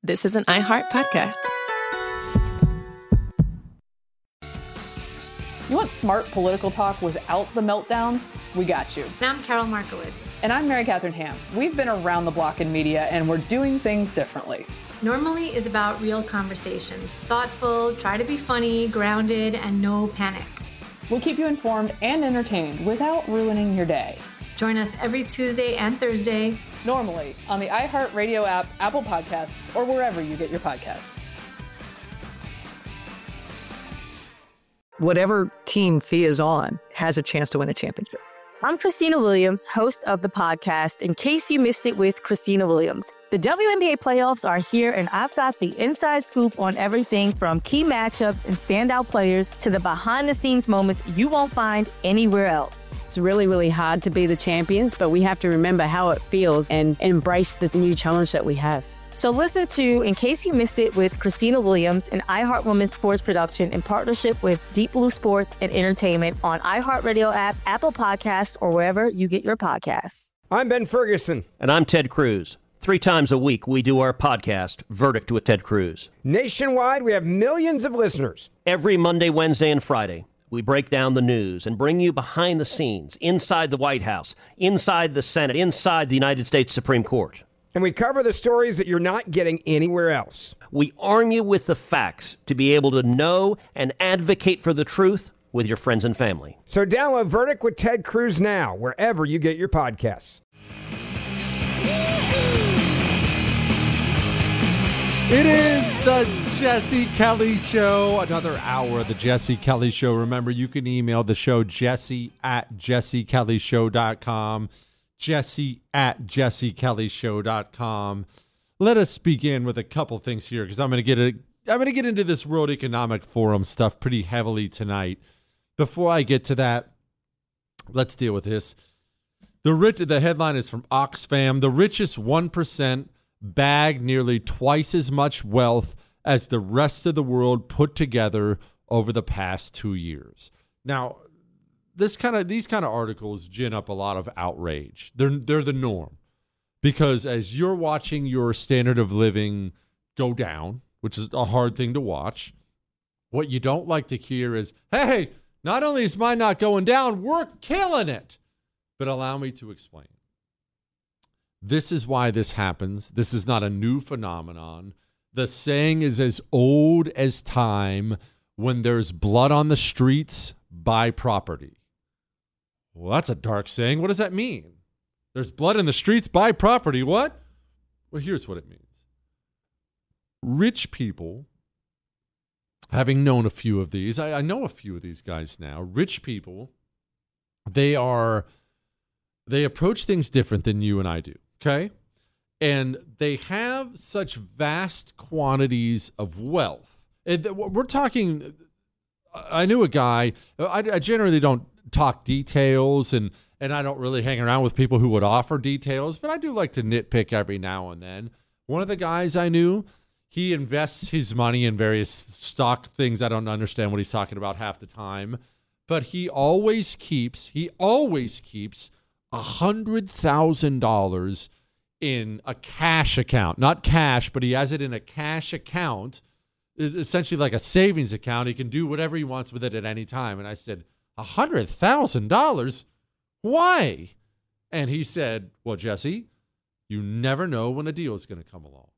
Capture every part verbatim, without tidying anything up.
This is an iHeart podcast. You want smart political talk without the meltdowns? We got you. And I'm Carol Markowitz. And I'm Mary Catherine Ham. We've been around the block in media, and we're doing things differently. Normally is about real conversations. Thoughtful, try to be funny, grounded, and no panic. We'll keep you informed and entertained without ruining your day. Join us every Tuesday and Thursday. Normally on the iHeartRadio app, Apple Podcasts, or wherever you get your podcasts. Whatever team Fee is on has a chance to win a championship. I'm Christina Williams, host of the podcast, In Case You Missed It with Christina Williams. The W N B A playoffs are here, and I've got the inside scoop on everything from key matchups and standout players to the behind-the-scenes moments you won't find anywhere else. It's really, really hard to be the champions, but we have to remember how it feels and embrace the new challenge that we have. So listen to In Case You Missed It with Christina Williams, an iHeart Women's Sports production in partnership with Deep Blue Sports and Entertainment on iHeartRadio app, Apple Podcasts, or wherever you get your podcasts. I'm Ben Ferguson. And I'm Ted Cruz. Three times a week, we do our podcast, Verdict with Ted Cruz. Nationwide, we have millions of listeners. Every Monday, Wednesday, and Friday, we break down the news and bring you behind the scenes, inside the White House, inside the Senate, inside the United States Supreme Court. And we cover the stories that you're not getting anywhere else. We arm you with the facts to be able to know and advocate for the truth with your friends and family. So download Verdict with Ted Cruz now, wherever you get your podcasts. It is the Jesse Kelly Show, another hour of the Jesse Kelly Show. Remember, you can email the show, Jesse at jesse kelly show dot com. Jesse at jesse kelly show dot com. Let us begin with a couple things here, because I'm going to get a, I'm going to get into this World Economic Forum stuff pretty heavily tonight. Before I get to that, let's deal with this. The rich, the headline is from Oxfam. The richest one percent bag nearly twice as much wealth as the rest of the world put together over the past two years. Now, This kind of these kind of articles gin up a lot of outrage. They're they're the norm, because as you're watching your standard of living go down, which is a hard thing to watch, what you don't like to hear is, "Hey, not only is mine not going down, we're killing it." But allow me to explain. This is why this happens. This is not a new phenomenon. The saying is as old as time: when there's blood on the streets, buy property. Well, that's a dark saying. What does that mean? There's blood in the streets, buy property. What? Well, here's what it means. Rich people, having known a few of these, I, I know a few of these guys now. Rich people, they are, they approach things different than you and I do, okay? And they have such vast quantities of wealth. And we're talking, I knew a guy, I, I generally don't talk details, and and I don't really hang around with people who would offer details, but I do like to nitpick every now and then. One of the guys I knew, he invests his money in various stock things. I don't understand what he's talking about half the time, but he always keeps, he always keeps one hundred thousand dollars in a cash account. Not cash, but he has it in a cash account. It's essentially like a savings account. He can do whatever he wants with it at any time. And I said, one hundred thousand dollars? Why? And he said, well, Jesse, you never know when a deal is going to come along.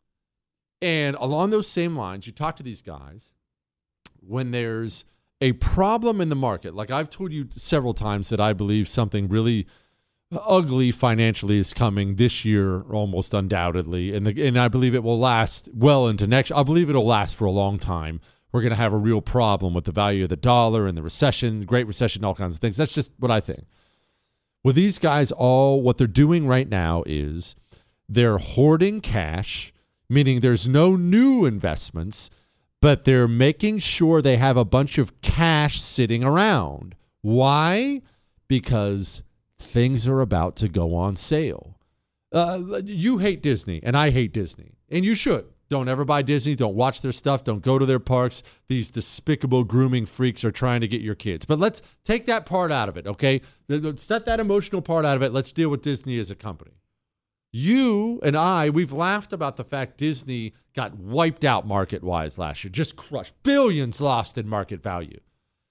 And along those same lines, you talk to these guys, when there's a problem in the market, like I've told you several times that I believe something really ugly financially is coming this year, almost undoubtedly, and, the, and I believe it will last well into next. I believe it'll last for a long time. We're going to have a real problem with the value of the dollar and the recession, Great Recession, all kinds of things. That's just what I think. Well, these guys, all what they're doing right now is they're hoarding cash, meaning there's no new investments, but they're making sure they have a bunch of cash sitting around. Why? Because things are about to go on sale. Uh, you hate Disney, and I hate Disney, and you should. Don't ever buy Disney. Don't watch their stuff. Don't go to their parks. These despicable grooming freaks are trying to get your kids. But let's take that part out of it, okay? Set that emotional part out of it. Let's deal with Disney as a company. You and I, we've laughed about the fact Disney got wiped out market-wise last year, just crushed. Billions lost in market value.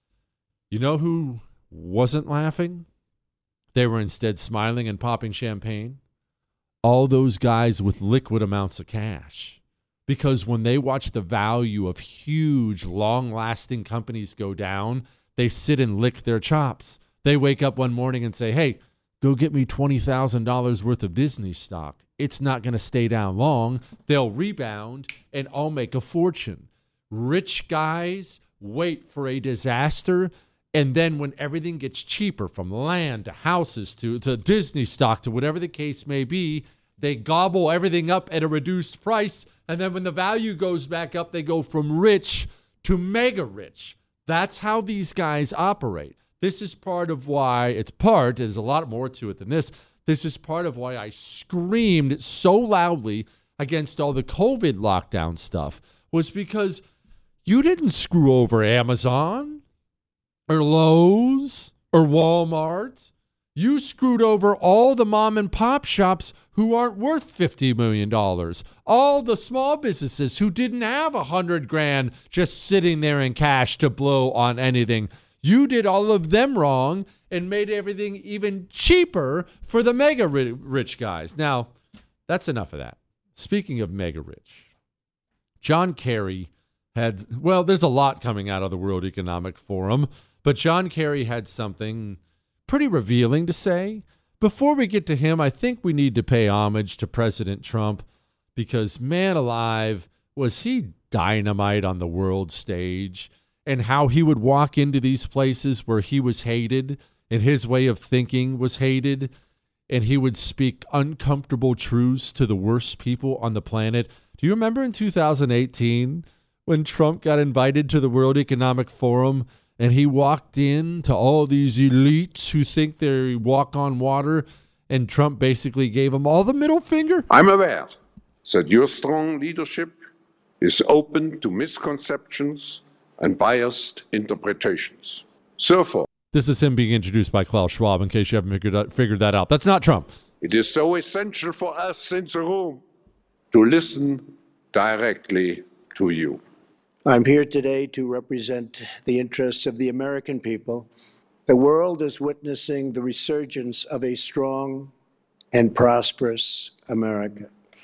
You know who wasn't laughing? They were instead smiling and popping champagne. All those guys with liquid amounts of cash. Because when they watch the value of huge, long-lasting companies go down, they sit and lick their chops. They wake up one morning and say, hey, go get me twenty thousand dollars worth of Disney stock. It's not going to stay down long. They'll rebound, and I'll make a fortune. Rich guys wait for a disaster, and then when everything gets cheaper, from land to houses to, to Disney stock to whatever the case may be, they gobble everything up at a reduced price, and then when the value goes back up, they go from rich to mega rich. That's how these guys operate. This is part of why, it's part, there's a lot more to it than this. This is part of why I screamed so loudly against all the COVID lockdown stuff, was because you didn't screw over Amazon or Lowe's or Walmart. You screwed over all the mom and pop shops who aren't worth fifty million dollars. All the small businesses who didn't have a hundred grand just sitting there in cash to blow on anything. You did all of them wrong and made everything even cheaper for the mega rich guys. Now, that's enough of that. Speaking of mega rich, John Kerry had, well, there's a lot coming out of the World Economic Forum, but John Kerry had something pretty revealing to say. Before we get to him, I think we need to pay homage to President Trump because, man alive, was he dynamite on the world stage, and how he would walk into these places where he was hated and his way of thinking was hated, and he would speak uncomfortable truths to the worst people on the planet. Do you remember in two thousand eighteen when Trump got invited to the World Economic Forum and he walked in to all these elites who think they walk on water, and Trump basically gave them all the middle finger? I'm aware that your strong leadership is open to misconceptions and biased interpretations. Therefore, this is him being introduced by Klaus Schwab, in case you haven't figured, out, figured that out. That's not Trump. It is so essential for us in the room to listen directly to you. I'm here today to represent the interests of the American people. The world is witnessing the resurgence of a strong and prosperous America.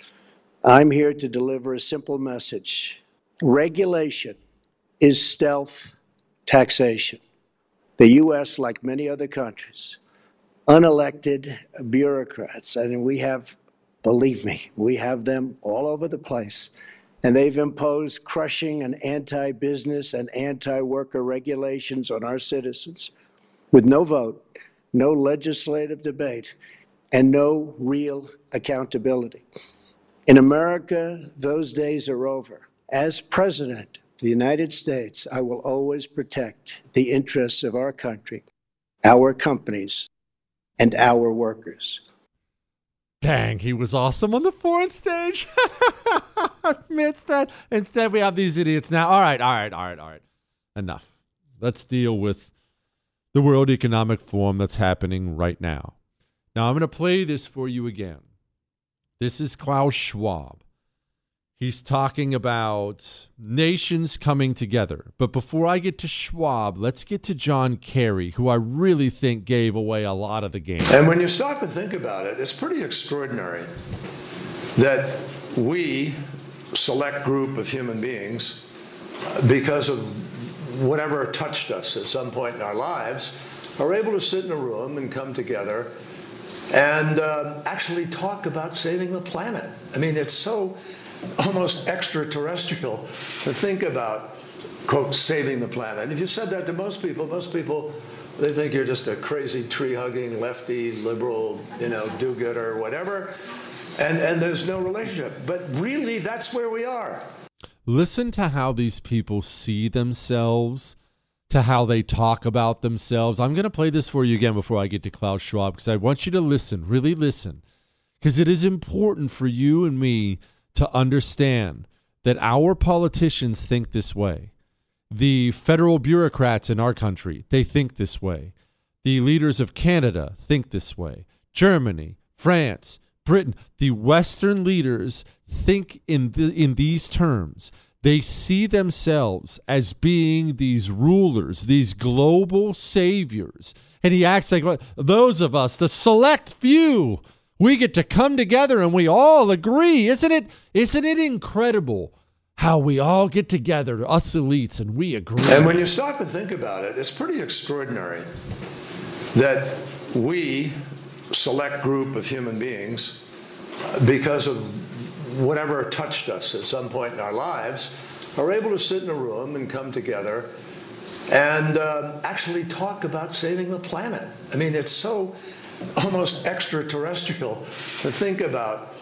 I'm here to deliver a simple message. Regulation is stealth taxation. The U S, like many other countries, unelected bureaucrats, and we have, believe me, we have them all over the place, and they've imposed crushing and anti-business and anti-worker regulations on our citizens with no vote, no legislative debate, and no real accountability. In America, those days are over. As president of the United States, I will always protect the interests of our country, our companies, and our workers. Dang, he was awesome on the foreign stage. I missed that. Instead, we have these idiots now. All right, all right, all right, all right. Enough. Let's deal with the World Economic Forum that's happening right now. Now, I'm going to play this for you again. This is Klaus Schwab. He's talking about nations coming together. But before I get to Schwab, let's get to John Kerry, who I really think gave away a lot of the game. And when you stop and think about it, it's pretty extraordinary that we, select group of human beings, because of whatever touched us at some point in our lives, are able to sit in a room and come together and uh, actually talk about saving the planet. I mean, it's so almost extraterrestrial to think about, quote, saving the planet. And if you said that to most people, most people, they think you're just a crazy tree-hugging, lefty, liberal, you know, do-gooder, whatever, and, and there's no relationship. But really, that's where we are. Listen to how these people see themselves, to how they talk about themselves. I'm going to play this for you again before I get to Klaus Schwab, because I want you to listen, really listen, because it is important for you and me to understand that our politicians think this way. The federal bureaucrats in our country, they think this way. The leaders of Canada think this way. Germany, France, Britain, the Western leaders think in the, in these terms. They see themselves as being these rulers, these global saviors. And he acts like what, those of us, the select few, we get to come together and we all agree. Isn't it, isn't it incredible how we all get together, us elites, and we agree? And when you stop and think about it, it's pretty extraordinary that we, select group of human beings, because of whatever touched us at some point in our lives, are able to sit in a room and come together and uh, actually talk about saving the planet. I mean, it's so almost extraterrestrial to think about.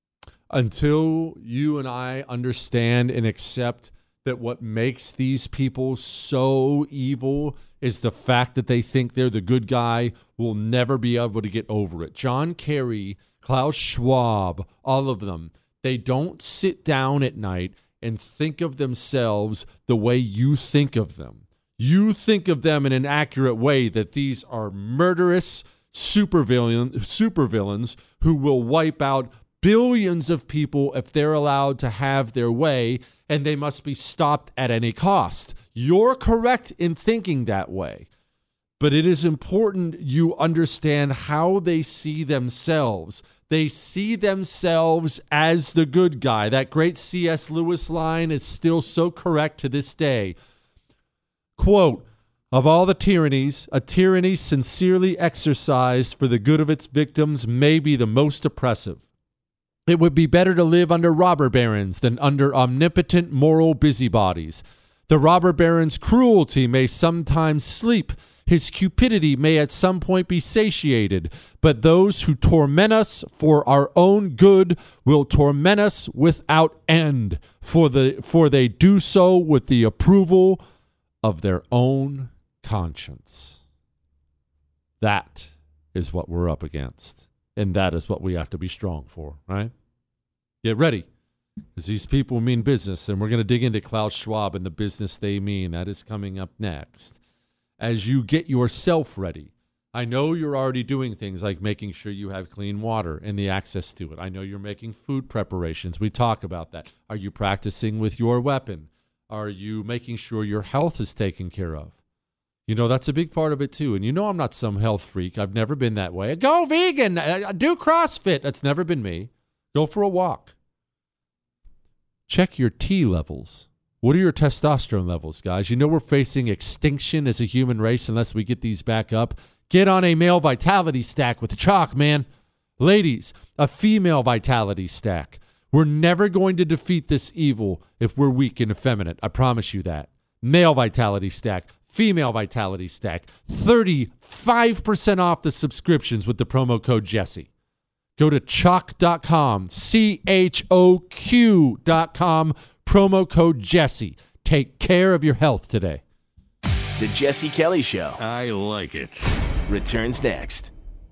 Until you and I understand and accept that what makes these people so evil is the fact that they think they're the good guy, we'll never be able to get over it. John Kerry, Klaus Schwab, all of them, they don't sit down at night and think of themselves the way you think of them. You think of them in an accurate way, that these are murderous supervillain, supervillains who will wipe out billions of people if they're allowed to have their way, and they must be stopped at any cost. You're correct in thinking that way. But it is important you understand how they see themselves. They see themselves as the good guy. That great C S Lewis line is still so correct to this day. Quote, "Of all the tyrannies, a tyranny sincerely exercised for the good of its victims may be the most oppressive. It would be better to live under robber barons than under omnipotent moral busybodies. The robber baron's cruelty may sometimes sleep. His cupidity may at some point be satiated, but those who torment us for our own good will torment us without end, for the for they do so with the approval of their own conscience." That is what we're up against, and that is what we have to be strong for, right? Get ready, because these people mean business, and we're going to dig into Klaus Schwab and the business they mean. That is coming up next. As you get yourself ready, I know you're already doing things like making sure you have clean water and the access to it. I know you're making food preparations. We talk about that. Are you practicing with your weapon? Are you making sure your health is taken care of? You know, that's a big part of it too. And you know I'm not some health freak. I've never been that way. Go vegan. Uh, do CrossFit. That's never been me. Go for a walk. Check your T levels. What are your testosterone levels, guys? You know we're facing extinction as a human race unless we get these back up. Get on a male vitality stack with chalk, man. Ladies, a female vitality stack. We're never going to defeat this evil if we're weak and effeminate. I promise you that. Male vitality stack, female vitality stack. thirty-five percent off the subscriptions with the promo code Jesse. Go to choq dot com, C H O Q dot com, promo code Jesse. Take care of your health today. The Jesse Kelly Show. I like it. Returns next.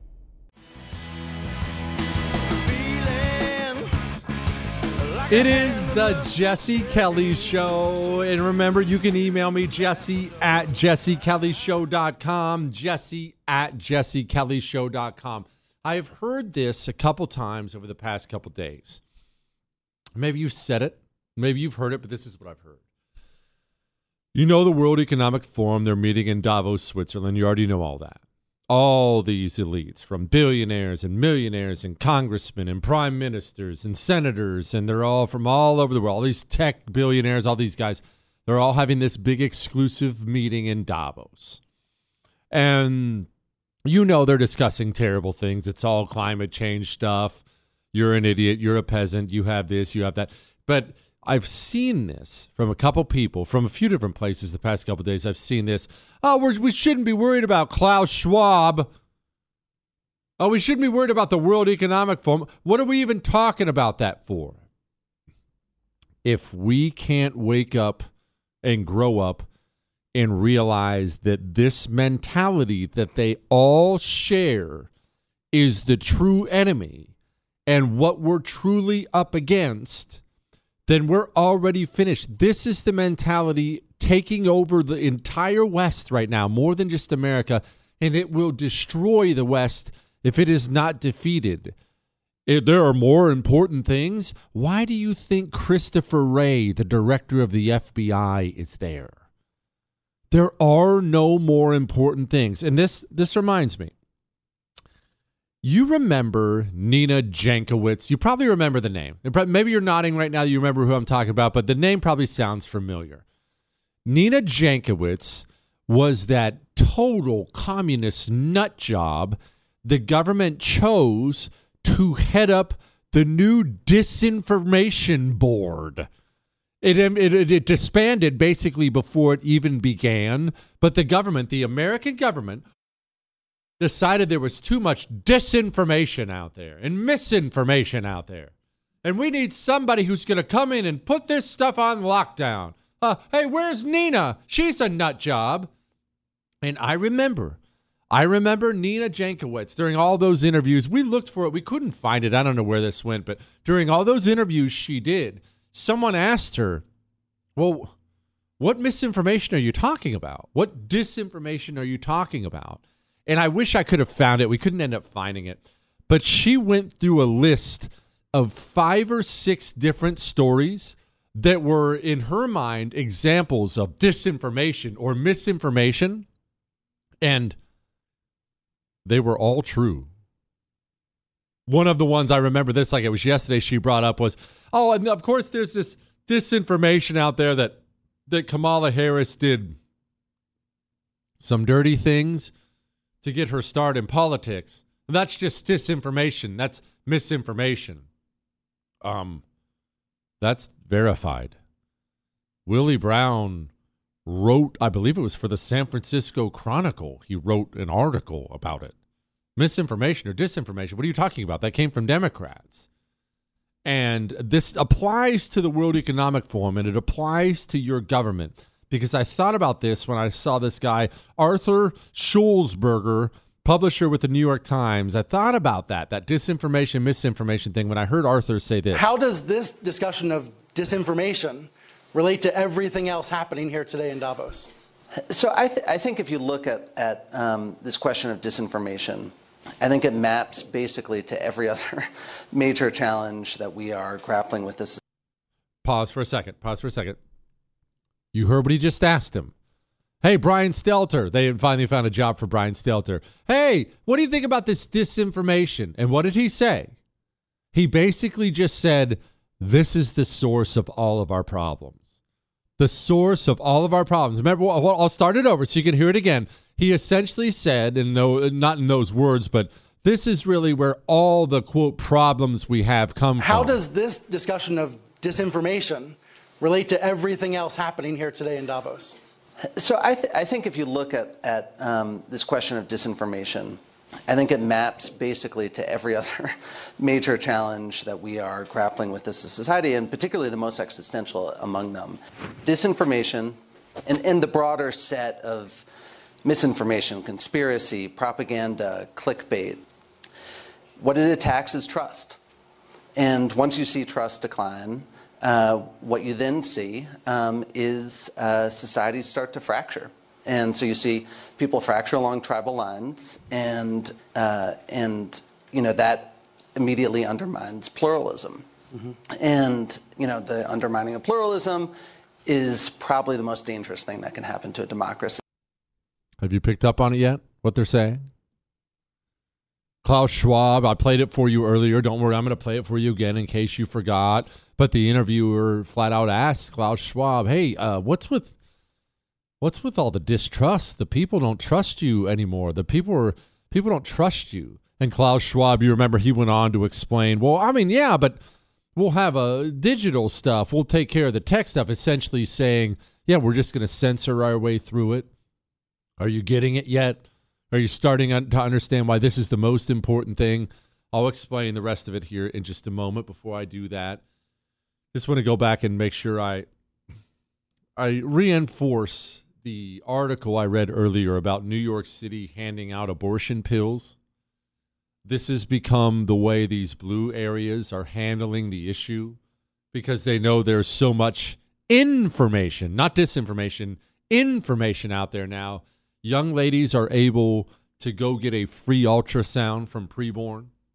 It is the Jesse Kelly Show. And remember, you can email me, Jesse at jesse kelly show dot com, Jesse at jesse kelly show dot com. I have heard this a couple times over the past couple days. Maybe you've said it. Maybe you've heard it, but this is what I've heard. You know the World Economic Forum, they're meeting in Davos, Switzerland. You already know all that. All these elites, from billionaires and millionaires and congressmen and prime ministers and senators, and they're all from all over the world. All these tech billionaires, all these guys, they're all having this big exclusive meeting in Davos. And you know they're discussing terrible things. It's all climate change stuff. You're an idiot. You're a peasant. You have this. You have that. But I've seen this from a couple people from a few different places the past couple of days. I've seen this. Oh, we're, we shouldn't be worried about Klaus Schwab. Oh, we shouldn't be worried about the World Economic Forum. What are we even talking about that for? If we can't wake up and grow up and realize that this mentality that they all share is the true enemy and what we're truly up against, then we're already finished. This is the mentality taking over the entire West right now, more than just America, and it will destroy the West if it is not defeated. If there are more important things. Why do you think Christopher Wray, the director of the F B I, is there? There are no more important things. And this this reminds me. You remember Nina Jankowicz. You probably remember the name. Maybe you're nodding right now. You remember who I'm talking about, but the name probably sounds familiar. Nina Jankowicz was that total communist nut job the government chose to head up the new disinformation board. It, it, it disbanded basically before it even began, but the government, the American government, decided there was too much disinformation out there and misinformation out there. And we need somebody who's going to come in and put this stuff on lockdown. Uh, hey, where's Nina? She's a nut job. And I remember, I remember Nina Jankowicz during all those interviews. We looked for it. We couldn't find it. I don't know where this went, but during all those interviews she did, someone asked her, well, what misinformation are you talking about? What disinformation are you talking about? And I wish I could have found it. We couldn't end up finding it. But she went through a list of five or six different stories that were, in her mind, examples of disinformation or misinformation. And they were all true. One of the ones I remember this, like it was yesterday, she brought up was, oh, and of course there's this disinformation out there that, that Kamala Harris did some dirty things to get her start in politics. That's just disinformation. That's misinformation. Um, that's verified. Willie Brown wrote, I believe it was for the San Francisco Chronicle. He wrote an article about it. Misinformation or disinformation. What are you talking about? That came from Democrats. And this applies to the World Economic Forum, and it applies to your government. Because I thought about this when I saw this guy, Arthur Schulzberger, publisher with the New York Times. I thought about that, that disinformation, misinformation thing when I heard Arthur say this. How does this discussion of disinformation relate to everything else happening here today in Davos? So I, th- I think if you look at, at um, this question of disinformation, I think it maps basically to every other major challenge that we are grappling with this. Pause for a second. Pause for a second. You heard what he just asked him. Hey, Brian Stelter. They finally found a job for Brian Stelter. Hey, what do you think about this disinformation? And what did he say? He basically just said, this is the source of all of our problems. The source of all of our problems. Remember, well, I'll start it over so you can hear it again. He essentially said, and no, not in those words, but this is really where all the, quote, problems we have come How from. How does this discussion of disinformation relate to everything else happening here today in Davos? So I, th- I think if you look at, at um, this question of disinformation, I think it maps basically to every other major challenge that we are grappling with as a society, and particularly the most existential among them. Disinformation and, and the broader set of misinformation, conspiracy, propaganda, clickbait. What it attacks is trust. And once you see trust decline, uh, what you then see um, is uh, societies start to fracture. And so you see people fracture along tribal lines, and uh, and you know that immediately undermines pluralism. Mm-hmm. And you know the undermining of pluralism is probably the most dangerous thing that can happen to a democracy. Have you picked up on it yet? What they're saying? Klaus Schwab, I played it for you earlier. Don't worry, I'm going to play it for you again in case you forgot. But the interviewer flat out asked Klaus Schwab, "Hey, uh, what's with?" What's with all the distrust? The people don't trust you anymore. The people are people don't trust you. And Klaus Schwab, you remember, he went on to explain, well, I mean, yeah, but we'll have a digital stuff. We'll take care of the tech stuff, essentially saying, yeah, we're just going to censor our way through it. Are you getting it yet? Are you starting to understand why this is the most important thing? I'll explain the rest of it here in just a moment. Before I do that, just want to go back and make sure I I reinforce the article I read earlier about New York City handing out abortion pills. This has become the way these blue areas are handling the issue because they know there's so much information, not disinformation, information out there now. Young ladies are able to go get a free ultrasound from preborn.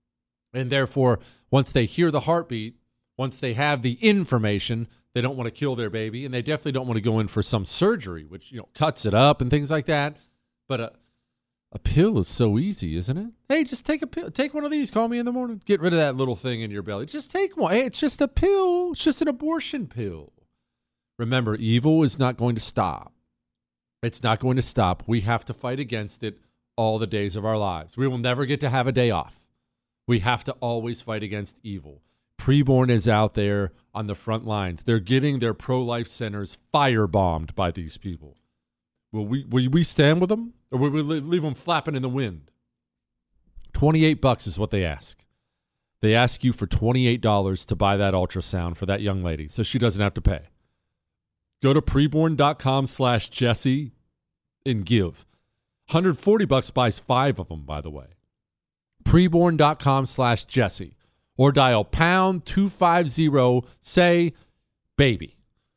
And therefore, once they hear the heartbeat, once they have the information, they don't want to kill their baby, and they definitely don't want to go in for some surgery, which, you know, cuts it up and things like that. But a, a pill is so easy, isn't it? Hey, just take a pill. Take one of these. Call me in the morning. Get rid of that little thing in your belly. Just take one. Hey, it's just a pill. It's just an abortion pill. Remember, evil is not going to stop. It's not going to stop. We have to fight against it all the days of our lives. We will never get to have a day off. We have to always fight against evil. Preborn is out there on the front lines. They're getting their pro-life centers firebombed by these people. Will we will we stand with them, or will we leave them flapping in the wind? twenty-eight bucks is what they ask. They ask you for twenty-eight dollars to buy that ultrasound for that young lady, so she doesn't have to pay. Go to preborn.com slash Jesse and give. one hundred forty bucks buys five of them, by the way. Preborn.com slash Jesse. Or dial pound two fifty, say baby.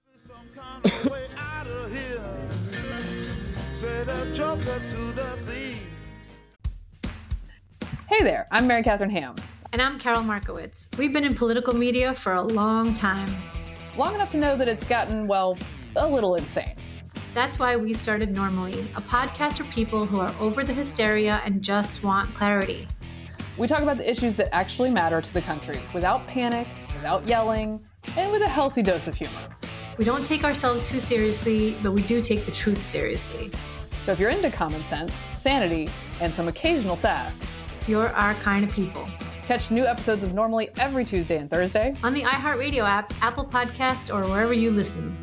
Hey there, I'm Mary Catherine Ham. And I'm Carol Markowitz. We've been in political media for a long time. Long enough to know that it's gotten, well, a little insane. That's why we started Normally, a podcast for people who are over the hysteria and just want clarity. We talk about the issues that actually matter to the country without panic, without yelling, and with a healthy dose of humor. We don't take ourselves too seriously, but we do take the truth seriously. So if you're into common sense, sanity, and some occasional sass, you're our kind of people. Catch new episodes of Normally every Tuesday and Thursday on the iHeartRadio app, Apple Podcasts, or wherever you listen.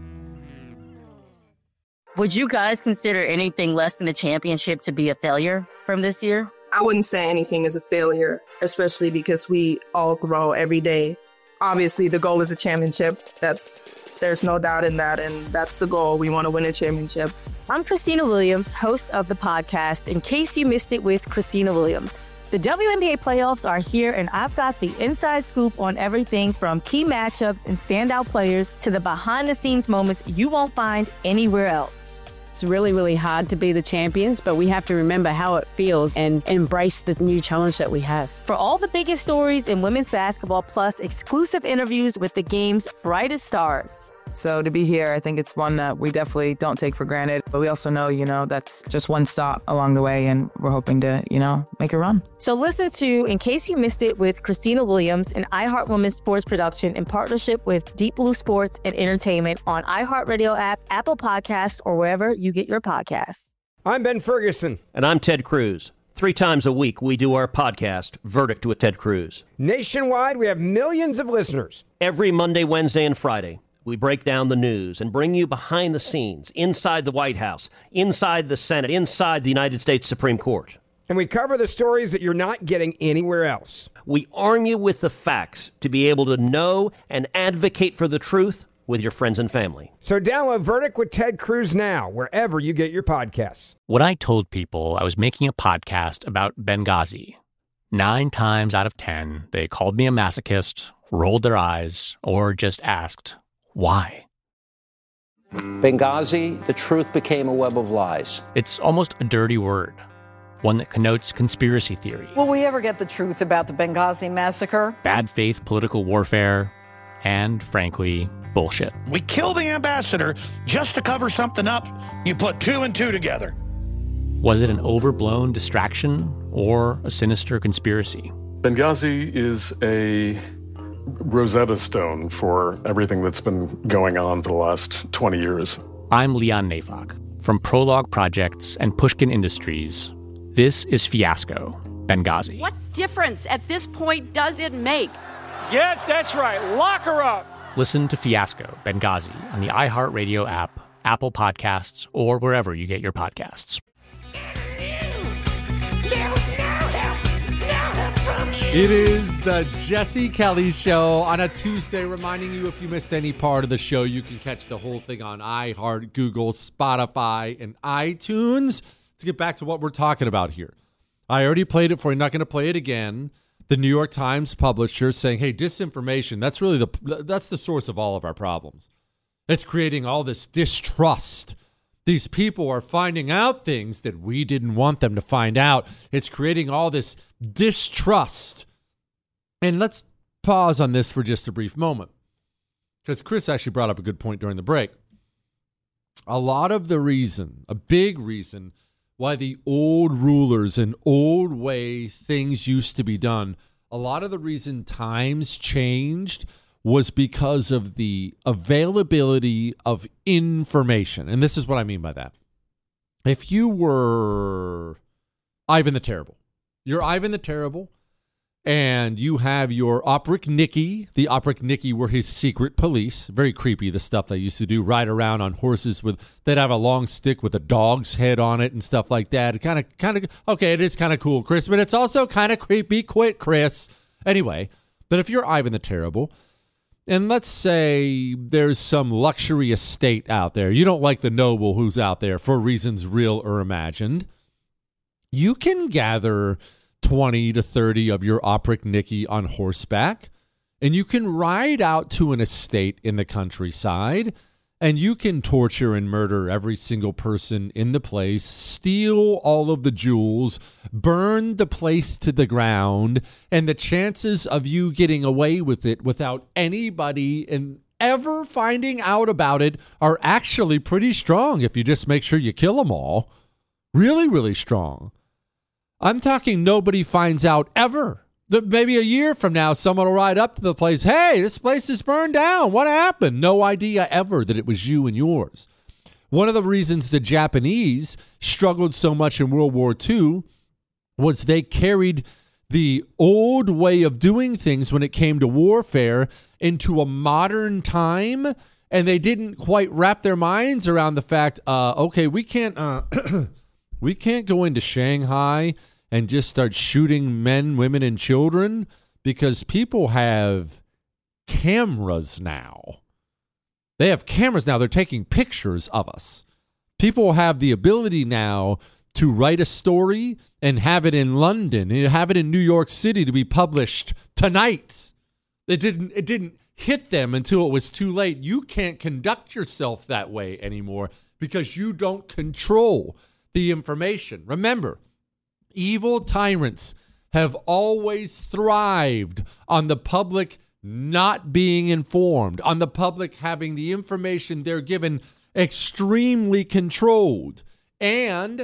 Would you guys consider anything less than a championship to be a failure from this year? I wouldn't say anything is a failure, especially because we all grow every day. Obviously, the goal is a championship. That's there's no doubt in that, and that's the goal. We want to win a championship. I'm Christina Williams, host of the podcast, In Case You Missed It with Christina Williams. The W N B A playoffs are here, and I've got the inside scoop on everything from key matchups and standout players to the behind-the-scenes moments you won't find anywhere else. It's really, really hard to be the champions, but we have to remember how it feels and embrace the new challenge that we have. For all the biggest stories in women's basketball, plus exclusive interviews with the game's brightest stars. So to be here, I think it's one that we definitely don't take for granted. But we also know, you know, that's just one stop along the way, and we're hoping to, you know, make a run. So listen to In Case You Missed It with Christina Williams, an iHeart Women's sports production in partnership with Deep Blue Sports and Entertainment on iHeartRadio app, Apple Podcast, or wherever you get your podcasts. I'm Ben Ferguson. And I'm Ted Cruz. Three times a week, we do our podcast, Verdict with Ted Cruz. Nationwide, we have millions of listeners. Every Monday, Wednesday, and Friday, we break down the news and bring you behind the scenes, inside the White House, inside the Senate, inside the United States Supreme Court. And we cover the stories that you're not getting anywhere else. We arm you with the facts to be able to know and advocate for the truth with your friends and family. So download Verdict with Ted Cruz now, wherever you get your podcasts. When I told people I was making a podcast about Benghazi, nine times out of ten, they called me a masochist, rolled their eyes, or just asked, why? Benghazi, the truth became a web of lies. It's almost a dirty word, one that connotes conspiracy theory. Will we ever get the truth about the Benghazi massacre? Bad faith political warfare, and frankly, bullshit. We kill the ambassador just to cover something up. You put two and two together. Was it an overblown distraction or a sinister conspiracy? Benghazi is a Rosetta Stone for everything that's been going on for the last twenty years. I'm Leon Neyfakh. From Prologue Projects and Pushkin Industries, this is Fiasco, Benghazi. What difference at this point does it make? Yeah, that's right. Lock her up. Listen to Fiasco, Benghazi on the iHeartRadio app, Apple Podcasts, or wherever you get your podcasts. It is the Jesse Kelly Show on a Tuesday, reminding you if you missed any part of the show, you can catch the whole thing on iHeart, Google, Spotify, and iTunes. Let's get back to what we're talking about here. I already played it for you. I'm not going to play it again. The New York Times publisher saying, hey, disinformation, that's really the that's the source of all of our problems. It's creating all this distrust. These people are finding out things that we didn't want them to find out. It's creating all this distrust And let's pause on this for just a brief moment, because Chris actually brought up a good point during the break. A lot of the reason, a big reason, why the old rulers and old way things used to be done, a lot of the reason times changed was because of the availability of information. And this is what I mean by that. If you were Ivan the Terrible, you're Ivan the Terrible, and you have your Operic Nicky. The Operic Nicky were his secret police. Very creepy, the stuff they used to do. Ride around on horses with, they'd have a long stick with a dog's head on it and stuff like that. Kind of, kind of, okay, it is kind of cool, Chris, but it's also kind of creepy. Quit, Chris. Anyway, but if you're Ivan the Terrible, and let's say there's some luxury estate out there, you don't like the noble who's out there for reasons real or imagined, you can gather twenty to thirty of your Operic Nicky on horseback, and you can ride out to an estate in the countryside, and you can torture and murder every single person in the place, steal all of the jewels, burn the place to the ground, and the chances of you getting away with it without anybody and ever finding out about it are actually pretty strong if you just make sure you kill them all. Really, really strong. I'm talking nobody finds out ever. Maybe a year from now, someone will ride up to the place. Hey, this place is burned down. What happened? No idea ever that it was you and yours. One of the reasons the Japanese struggled so much in World War Two was they carried the old way of doing things when it came to warfare into a modern time, and they didn't quite wrap their minds around the fact, uh, okay, we can't, uh, we can't go into Shanghai and just start shooting men, women, and children, because people have cameras now. They have cameras now. They're taking pictures of us. People have the ability now to write a story and have it in London and have it in New York City to be published tonight. It didn't, it didn't hit them until it was too late. You can't conduct yourself that way anymore because you don't control the information. Remember, evil tyrants have always thrived on the public not being informed, on the public having the information they're given extremely controlled. And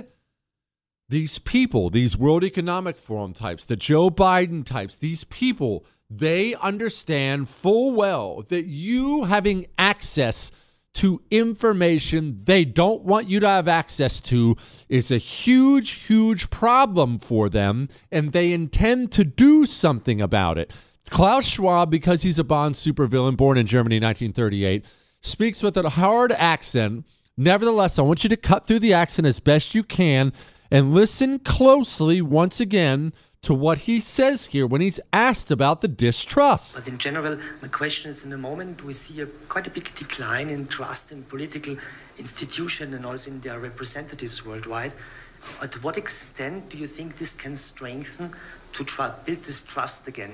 these people, these World Economic Forum types, the Joe Biden types, these people, they understand full well that you having access to information they don't want you to have access to is a huge, huge problem for them, and they intend to do something about it. Klaus Schwab, because he's a Bond supervillain born in Germany in nineteen thirty-eight, speaks with a hard accent. Nevertheless, I want you to cut through the accent as best you can and listen closely once again to what he says here when he's asked about the distrust. But in general, my question is, in the moment we see a quite a big decline in trust in political institutions and also in their representatives worldwide. Uh, to what extent do you think this can strengthen to try build this trust again?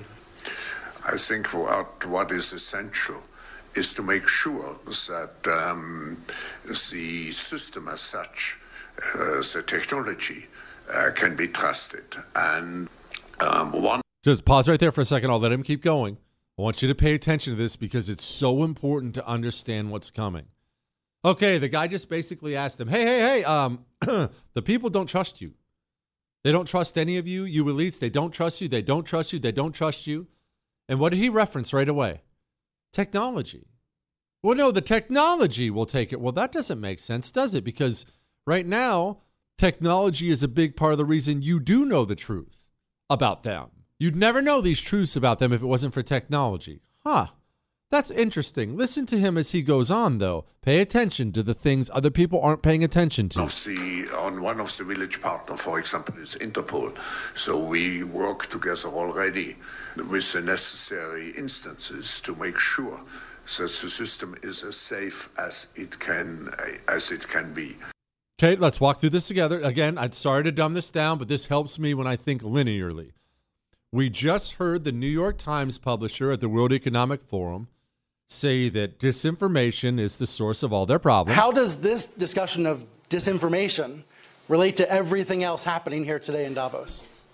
I think what, what is essential is to make sure that um, the system as such, uh, the technology, uh, can be trusted. And um, one. Just pause right there for a second. I'll let him keep going. I want you to pay attention to this because it's so important to understand what's coming. Okay, the guy just basically asked him, hey, hey, hey, um, the people don't trust you. They don't trust any of you, you elites. They don't trust you. They don't trust you. They don't trust you. And what did he reference right away? Technology. Well, no, the technology will take it. Well, that doesn't make sense, does it? Because right now, technology is a big part of the reason you do know the truth about them. You'd never know these truths about them if it wasn't for technology. Huh. That's interesting. Listen to him as he goes on, though. Pay attention to the things other people aren't paying attention to. Of the, on one of the village partners, for example, is Interpol. So we work together already with the necessary instances to make sure that the system is as safe as it can as it can be. Okay, let's walk through this together. Again, I'm sorry to dumb this down, but this helps me when I think linearly. We just heard the New York Times publisher at the World Economic Forum say that disinformation is the source of all their problems. How does this discussion of disinformation relate to everything else happening here today in Davos?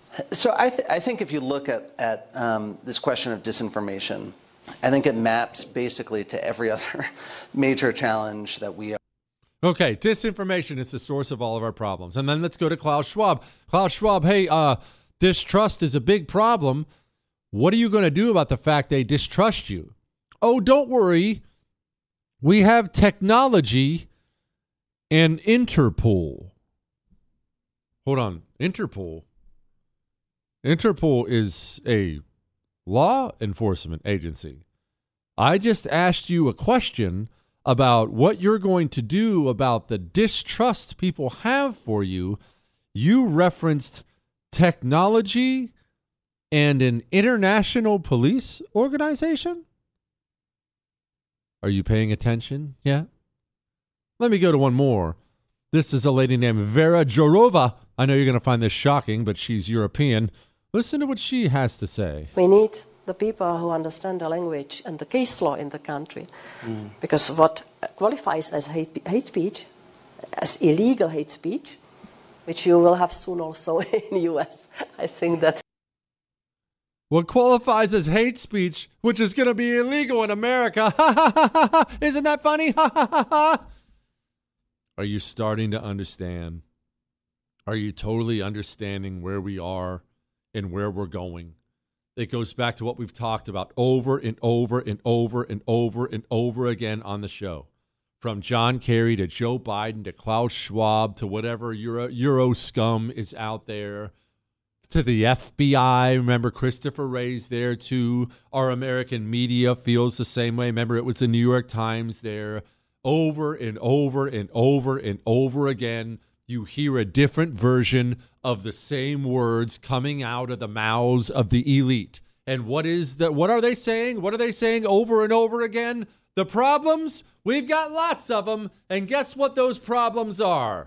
So I, th- I think if you look at, at um, this question of disinformation, I think it maps basically to every other major challenge that we are. Okay, disinformation is the source of all of our problems. And then let's go to Klaus Schwab. Klaus Schwab, hey, uh, distrust is a big problem. What are you going to do about the fact they distrust you? Oh, don't worry. We have technology and Interpol. Hold on. Interpol? Interpol is a law enforcement agency. I just asked you a question about what you're going to do about the distrust people have for you. You referenced technology and an international police organization? Are you paying attention yet? Let me go to one more. This is a lady named Vera Jourova. I know you're going to find this shocking, but she's European. Listen to what she has to say. We need the people who understand the language and the case law in the country. Mm. Because what qualifies as hate, hate speech, as illegal hate speech, which you will have soon also in the U S, I think that... What qualifies as hate speech, which is going to be illegal in America. Isn't that funny? Are you starting to understand? Are you totally understanding where we are and where we're going? It goes back to what we've talked about over and over and over and over and over again on the show. From John Kerry to Joe Biden to Klaus Schwab to whatever Euro, Euro scum is out there, to the F B I. Remember, Christopher Wray's there too. Our American media feels the same way. Remember, it was the New York Times there. Over and over and over and over again, you hear a different version of the same words coming out of the mouths of the elite. And what is that? What are they saying? What are they saying over and over again? The problems? We've got lots of them. And guess what those problems are?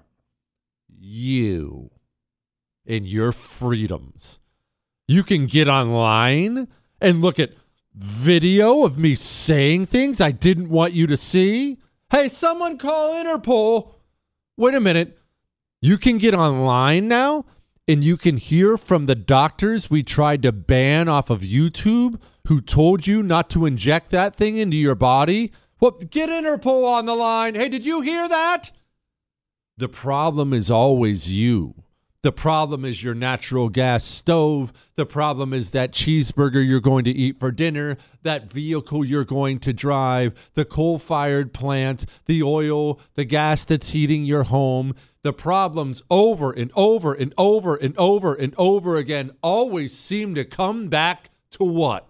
You and your freedoms. You can get online and look at video of me saying things I didn't want you to see. Hey, someone call Interpol. Wait a minute. You can get online now and you can hear from the doctors we tried to ban off of YouTube who told you not to inject that thing into your body. Well, get Interpol on the line. Hey, did you hear that? The problem is always you. The problem is your natural gas stove. The problem is that cheeseburger you're going to eat for dinner, that vehicle you're going to drive, the coal-fired plant, the oil, the gas that's heating your home. The problems over and over and over and over and over again always seem to come back to what?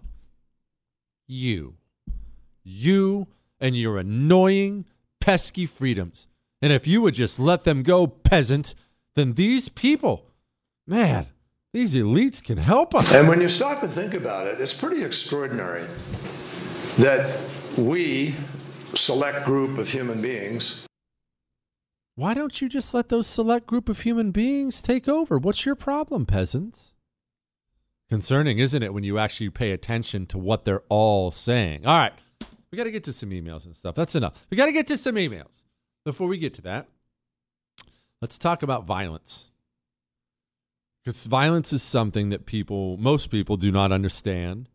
You. You and your annoying, pesky freedoms. And if you would just let them go, peasant, then these people, man, these elites can help us. And when you stop and think about it, it's pretty extraordinary that we, select group of human beings. Why don't you just let those select group of human beings take over? What's your problem, peasants? Concerning, isn't it, when you actually pay attention to what they're all saying? All right, we got to get to some emails and stuff. That's enough. We got to get to some emails. Before we get to that, let's talk about violence. Because violence is something that people, most people do not understand.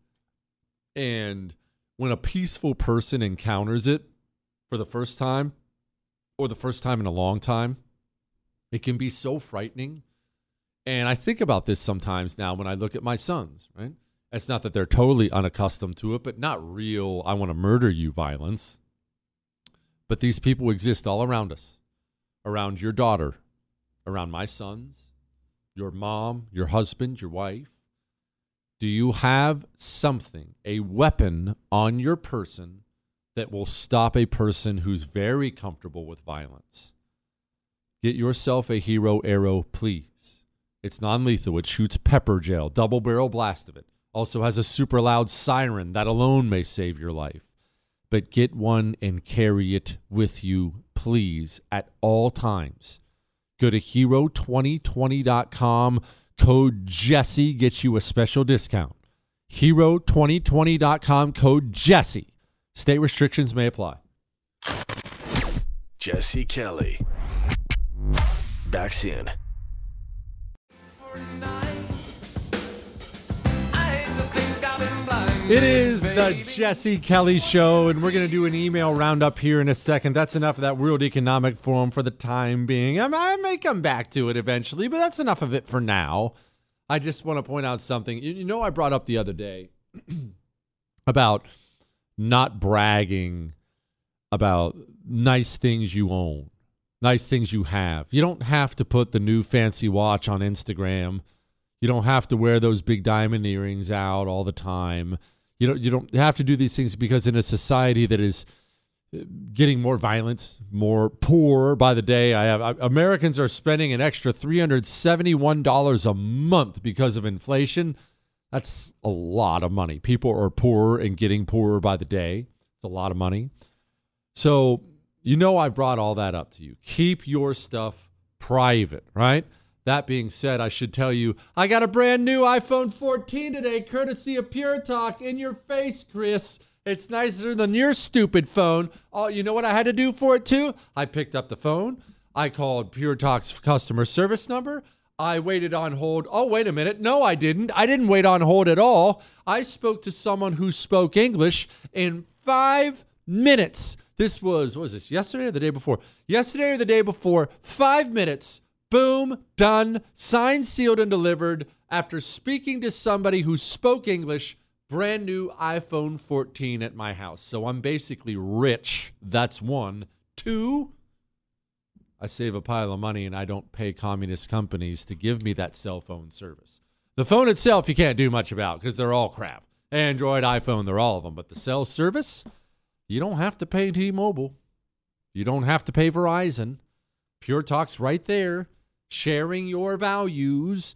And when a peaceful person encounters it for the first time, or the first time in a long time, it can be so frightening. And I think about this sometimes now when I look at my sons, right? It's not that they're totally unaccustomed to it, but not real, I want to murder you violence. But these people exist all around us, around your daughter, around my sons, your mom, your husband, your wife. Do you have something, a weapon on your person that will stop a person who's very comfortable with violence? Get yourself a Hero Arrow, please. It's non-lethal. It shoots pepper gel, double barrel blast of it. Also has a super loud siren that alone may save your life. But get one and carry it with you, please, at all times. Go to hero twenty twenty dot com. Code Jesse gets you a special discount. hero twenty twenty dot com. Code Jesse. State restrictions may apply. Jesse Kelly. Back soon. It is the Jesse Kelly Show, and we're going to do an email roundup here in a second. That's enough of that World Economic Forum for the time being. I, I may come back to it eventually, but that's enough of it for now. I just want to point out something. You, you know, I brought up the other day about not bragging about nice things you own, nice things you have. You don't have to put the new fancy watch on Instagram. You don't have to wear those big diamond earrings out all the time. You don't, you don't have to do these things because in a society that is getting more violent, more poor by the day, I have Americans are spending an extra three hundred seventy-one dollars a month because of inflation. That's a lot of money. People are poorer and getting poorer by the day. It's a lot of money. So, you know, I brought all that up to you. Keep your stuff private, right? That being said, I should tell you, I got a brand new iPhone fourteen today, courtesy of Pure Talk. In your face, Chris. It's nicer than your stupid phone. Oh, you know what I had to do for it, too? I picked up the phone. I called Pure Talk's customer service number. I waited on hold. Oh, wait a minute. No, I didn't. I didn't wait on hold at all. I spoke to someone who spoke English in five minutes. This was, what was this, yesterday or the day before? Yesterday or the day before, five minutes. Boom, done, signed, sealed, and delivered after speaking to somebody who spoke English. Brand new iPhone fourteen at my house. So I'm basically rich. That's one. Two, I save a pile of money and I don't pay communist companies to give me that cell phone service. The phone itself you can't do much about because they're all crap. Android, iPhone, they're all of them. But the cell service, you don't have to pay T-Mobile. You don't have to pay Verizon. Pure Talk's right there. Sharing your values.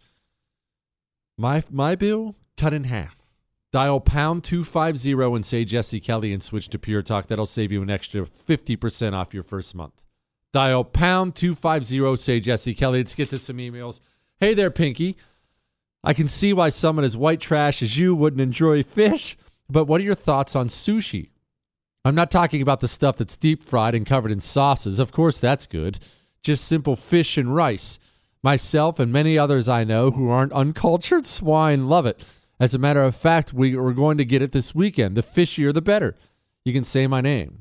My my bill cut in half. Dial pound two fifty and say Jesse Kelly and switch to Pure Talk. That'll save you an extra fifty percent off your first month. Dial pound two fifty, say Jesse Kelly. Let's get to some emails. Hey there, Pinky. I can see why someone as white trash as you wouldn't enjoy fish, but what are your thoughts on sushi? I'm not talking about the stuff that's deep fried and covered in sauces. Of course, that's good. Just simple fish and rice. Myself and many others I know who aren't uncultured swine love it. As a matter of fact, we are going to get it this weekend. The fishier, the better. You can say my name.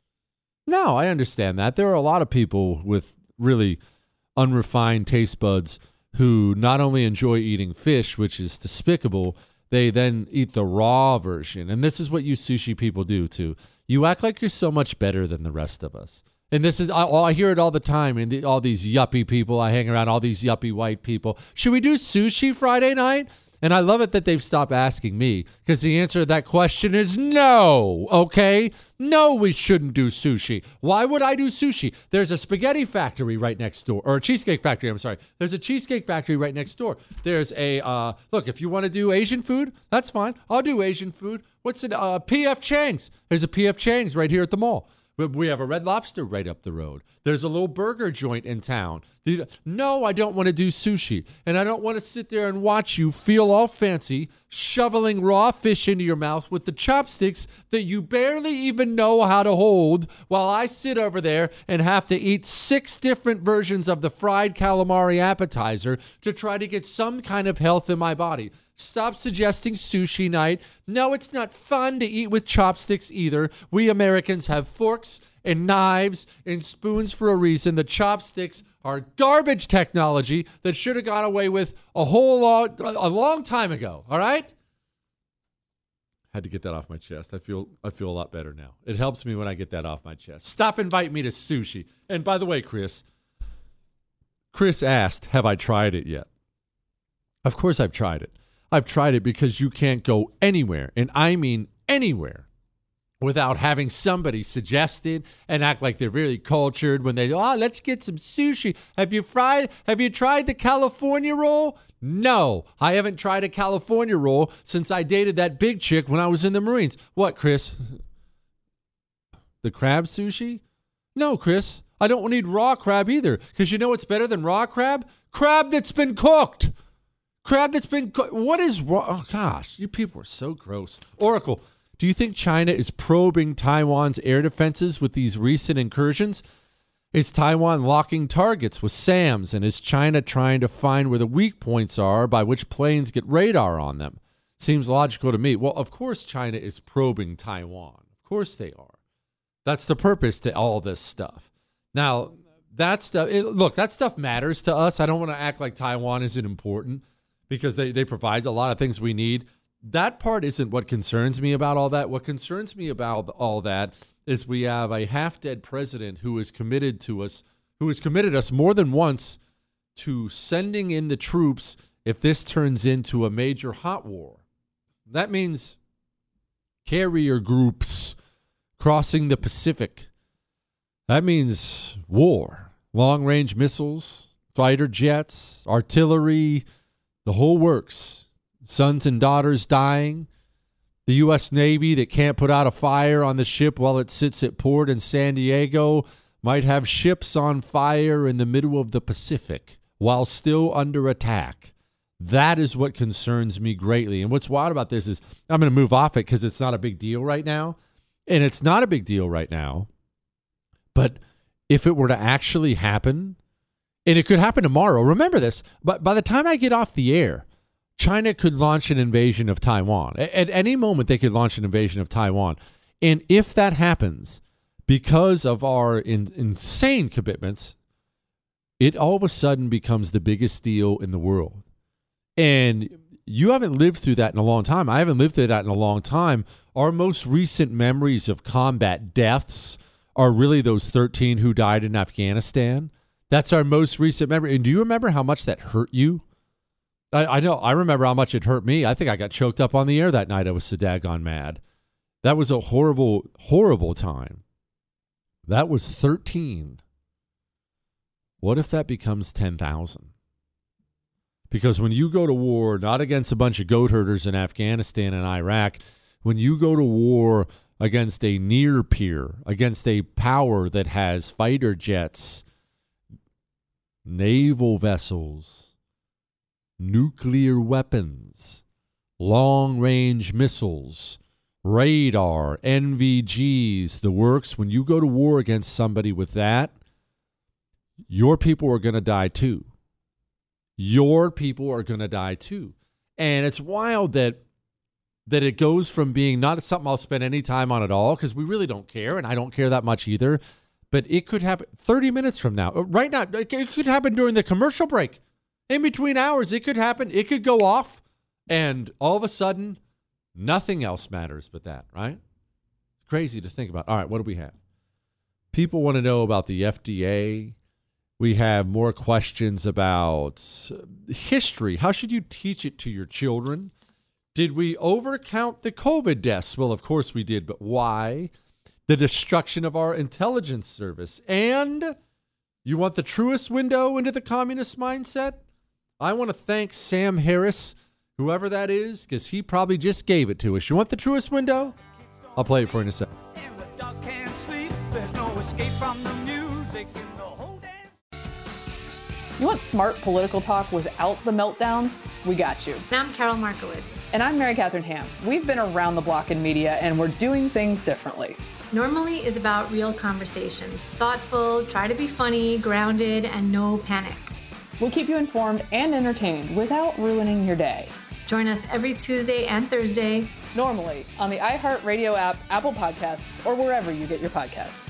No, I understand that. There are a lot of people with really unrefined taste buds who not only enjoy eating fish, which is despicable, they then eat the raw version. And this is what you sushi people do, too. You act like you're so much better than the rest of us. And this is, I, I hear it all the time, and the, all these yuppie people, I hang around all these yuppie white people. Should we do sushi Friday night? And I love it that they've stopped asking me, because the answer to that question is no, okay? No, we shouldn't do sushi. Why would I do sushi? There's a spaghetti factory right next door, or a cheesecake factory, I'm sorry. There's a cheesecake factory right next door. There's a, uh, look, if you want to do Asian food, that's fine. I'll do Asian food. What's it? Uh, P F Chang's. There's a P F Chang's right here at the mall. We have a Red Lobster right up the road. There's a little burger joint in town. No, I don't want to do sushi. And I don't want to sit there and watch you feel all fancy shoveling raw fish into your mouth with the chopsticks that you barely even know how to hold while I sit over there and have to eat six different versions of the fried calamari appetizer to try to get some kind of health in my body. Stop suggesting sushi night. No, it's not fun to eat with chopsticks either. We Americans have forks and knives and spoons for a reason. The chopsticks are garbage technology that should have got away with a whole lot, a long time ago. All right? Had to get that off my chest. I feel I feel a lot better now. It helps me when I get that off my chest. Stop inviting me to sushi. And by the way, Chris, Chris asked, have I tried it yet? Of course I've tried it. I've tried it because you can't go anywhere, and I mean anywhere, without having somebody suggest it and act like they're really cultured when they go, oh, let's get some sushi. Have you fried? Have you tried the California roll? No, I haven't tried a California roll since I dated that big chick when I was in the Marines. What, Chris? The crab sushi? No, Chris, I don't need raw crab either, because you know what's better than raw crab? Crab that's been cooked. Crab that's been cooked. What is wrong? Oh, gosh, you people are so gross. Oracle, do you think China is probing Taiwan's air defenses with these recent incursions? Is Taiwan locking targets with SAMs, and is China trying to find where the weak points are by which planes get radar on them? Seems logical to me. Well, of course China is probing Taiwan. Of course they are. That's the purpose to all this stuff. Now, that stuff, it, look, that stuff matters to us. I don't want to act like Taiwan isn't important because they, they provide a lot of things we need. That part isn't what concerns me about all that. What concerns me about all that is we have a half-dead president who is committed to us, who has committed us more than once to sending in the troops if this turns into a major hot war. That means carrier groups crossing the Pacific. That means war, long-range missiles, fighter jets, artillery, the whole works. Sons and daughters dying. The U S Navy that can't put out a fire on the ship while it sits at port in San Diego might have ships on fire in the middle of the Pacific while still under attack. That is what concerns me greatly. And what's wild about this is I'm going to move off it because it's not a big deal right now. And it's not a big deal right now. But if it were to actually happen, and it could happen tomorrow, remember this, but by the time I get off the air, China could launch an invasion of Taiwan. At any moment, they could launch an invasion of Taiwan. And if that happens, because of our in, insane commitments, it all of a sudden becomes the biggest deal in the world. And you haven't lived through that in a long time. I haven't lived through that in a long time. Our most recent memories of combat deaths are really those thirteen who died in Afghanistan. That's our most recent memory. And do you remember how much that hurt you? I, I know. I remember how much it hurt me. I think I got choked up on the air that night. I was so daggone mad. That was a horrible, horrible time. That was thirteen. What if that becomes ten thousand? Because when you go to war, not against a bunch of goat herders in Afghanistan and Iraq, when you go to war against a near peer, against a power that has fighter jets, naval vessels, nuclear weapons, long-range missiles, radar, N V Gs, the works, when you go to war against somebody with that, your people are going to die too. Your people are going to die too. And it's wild that that it goes from being not something I'll spend any time on at all, because we really don't care, and I don't care that much either, but it could happen thirty minutes from now. Right now, it could happen during the commercial break. In between hours, it could happen. It could go off, and all of a sudden, nothing else matters but that, right? It's crazy to think about. All right, what do we have? People want to know about the F D A. We have more questions about history. How should you teach it to your children? Did we overcount the COVID deaths? Well, of course we did, but why? The destruction of our intelligence service. And you want the truest window into the communist mindset? I want to thank Sam Harris, whoever that is, because he probably just gave it to us. You want the truest window? I'll play it for you in a second. You want smart political talk without the meltdowns? We got you. I'm Carol Markowitz. And I'm Mary Catherine Ham. We've been around the block in media, and we're doing things differently. Normally is about real conversations. Thoughtful, try to be funny, grounded, and no panic. We'll keep you informed and entertained without ruining your day. Join us every Tuesday and Thursday. Normally on the iHeartRadio app, Apple Podcasts, or wherever you get your podcasts.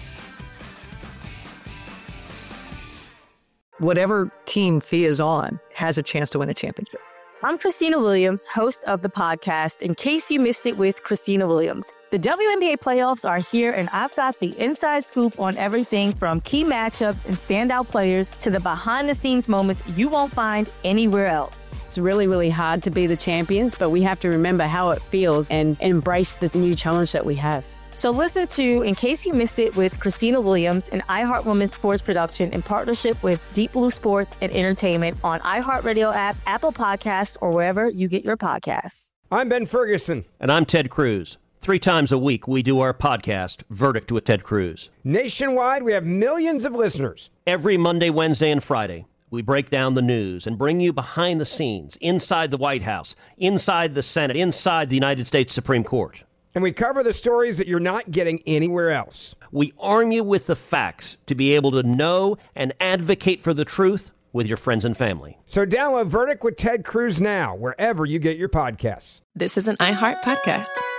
Whatever team Fee is on has a chance to win a championship. I'm Christina Williams, host of the podcast, In Case You Missed It with Christina Williams. The W N B A playoffs are here, and I've got the inside scoop on everything from key matchups and standout players to the behind-the-scenes moments you won't find anywhere else. It's really, really hard to be the champions, but we have to remember how it feels and embrace the new challenge that we have. So listen to In Case You Missed It with Christina Williams, an iHeart Women's Sports production in partnership with Deep Blue Sports and Entertainment on iHeartRadio app, Apple Podcasts, or wherever you get your podcasts. I'm Ben Ferguson. And I'm Ted Cruz. Three times a week, we do our podcast, Verdict with Ted Cruz. Nationwide, we have millions of listeners. Every Monday, Wednesday, and Friday, we break down the news and bring you behind the scenes, inside the White House, inside the Senate, inside the United States Supreme Court. And we cover the stories that you're not getting anywhere else. We arm you with the facts to be able to know and advocate for the truth with your friends and family. So download Verdict with Ted Cruz now, wherever you get your podcasts. This is an iHeart podcast.